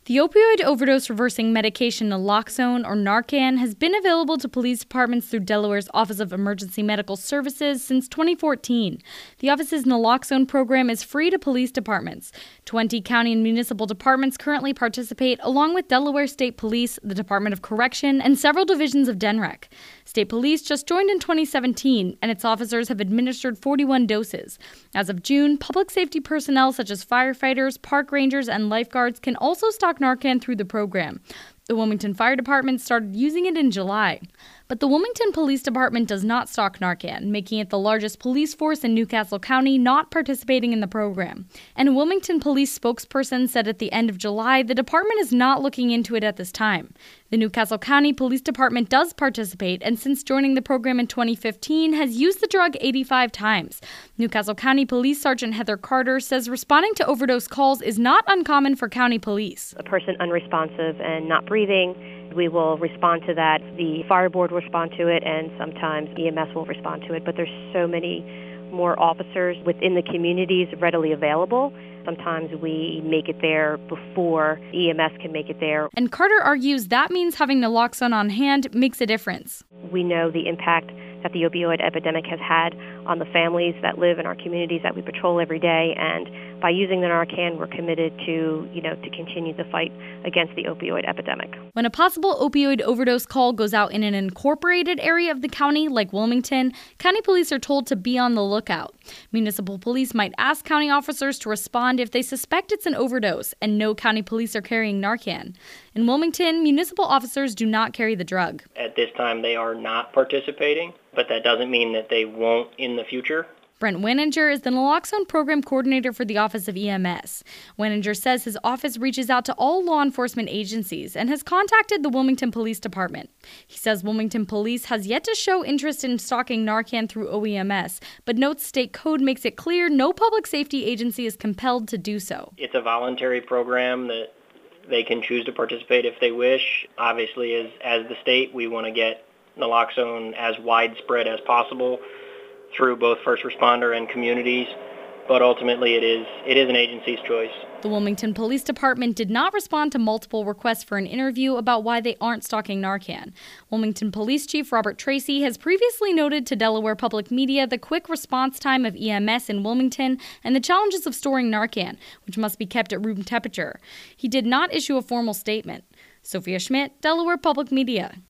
The opioid overdose reversing medication naloxone, or Narcan, has been available to police departments through Delaware's Office of Emergency Medical Services since 2014. The office's naloxone program is free to police departments. 20 county and municipal departments currently participate, along with Delaware State Police, the Department of Correction, and several divisions of DENREC. State Police just joined in 2017, and its officers have administered 41 doses. As of June, public safety personnel such as firefighters, park rangers, and lifeguards can also stock Narcan through the program. The Wilmington Fire Department started using it in July. But the Wilmington Police Department does not stock Narcan, making it the largest police force in Newcastle County not participating in the program. And a Wilmington police spokesperson said at the end of July the department is not looking into it at this time. The Newcastle County Police Department does participate, and since joining the program in 2015 has used the drug 85 times. Newcastle County Police Sergeant Heather Carter says responding to overdose calls is not uncommon for county police. A person unresponsive and not breathing, we will respond to that. The fire board will respond to it, and sometimes EMS will respond to it. But there's so many more officers within the communities readily available. Sometimes we make it there before EMS can make it there. And Carter argues that means having naloxone on hand makes a difference. We know the impact that the opioid epidemic has had on the families that live in our communities that we patrol every day, and by using the Narcan, we're committed to continue the fight against the opioid epidemic. When a possible opioid overdose call goes out in an incorporated area of the county, like Wilmington, county police are told to be on the lookout. Municipal police might ask county officers to respond if they suspect it's an overdose, and no county police are carrying Narcan. In Wilmington, municipal officers do not carry the drug. At this time, they are not participating, but that doesn't mean that they won't in the future. Brent Wenninger is the naloxone program coordinator for the Office of EMS. Wenninger says his office reaches out to all law enforcement agencies and has contacted the Wilmington Police Department. He says Wilmington Police has yet to show interest in stocking Narcan through OEMS, but notes state code makes it clear no public safety agency is compelled to do so. It's a voluntary program that they can choose to participate if they wish. Obviously, as the state, we want to get naloxone as widespread as possible through both first responder and communities, but ultimately it is an agency's choice. The Wilmington Police Department did not respond to multiple requests for an interview about why they aren't stocking Narcan. Wilmington Police Chief Robert Tracy has previously noted to Delaware Public Media the quick response time of EMS in Wilmington and the challenges of storing Narcan, which must be kept at room temperature. He did not issue a formal statement. Sophia Schmidt, Delaware Public Media.